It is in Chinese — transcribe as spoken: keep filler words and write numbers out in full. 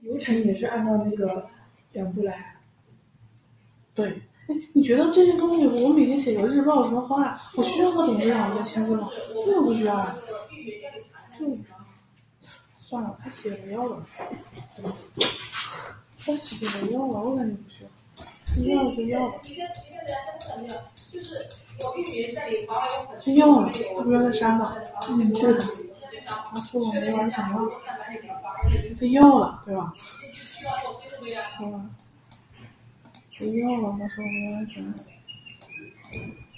流程也是按照那个两步来。 对，哎，你觉得这些东西，我每天写个日报什么方案，我需要那董事长的签字吗？根本不需要啊。就算了，他写了要了，他写了要了，我感觉不需要。要就要了，是要了，他不要再删了。 嗯，对的。 他说我没完成了，他要了，对吧？对吧？他要了，他说我没完成。